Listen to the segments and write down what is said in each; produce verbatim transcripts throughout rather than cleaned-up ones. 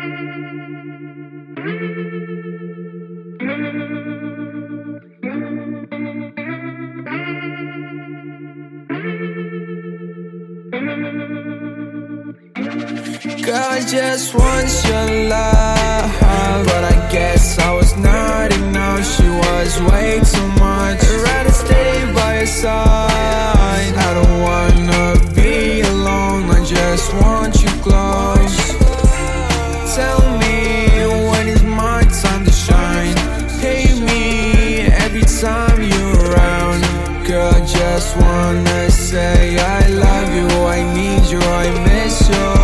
Girl, I just want your love, but I guess I was not enough. She was way too much. I'd rather stay by your side. I don't wanna be alone, I just want you close. Tell me when is my time to shine. Pay me every time you're around. Girl, I just wanna say I love you, I need you, I miss you.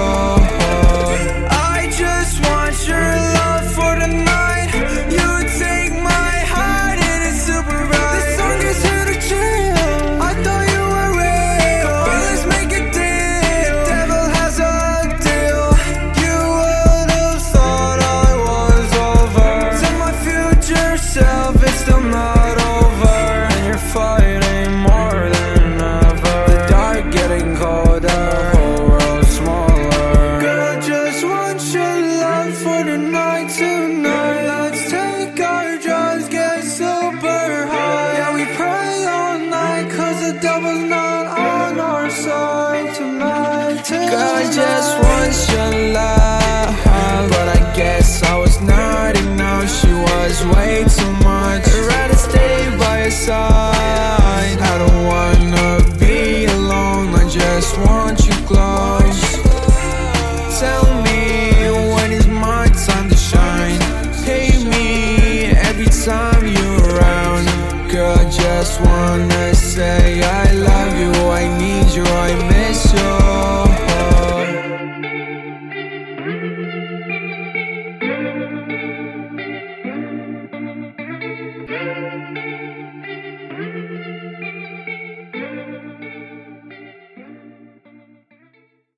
It's still not over, and you're fighting more than ever. The dark getting colder, the whole world's smaller. Girl, I just want your love for the night tonight. Let's take our drugs, get super high. Yeah, we pray all night, cause the devil's not on our side tonight, tonight. Girl, I just want your love, but I guess I was not enough. She was way too much. I'd rather stay by your side. I don't wanna be alone, I just want you close. Tell me when is my time to shine. Pay me every time you're around. Girl, I just wanna say I love you, I need you, I miss you.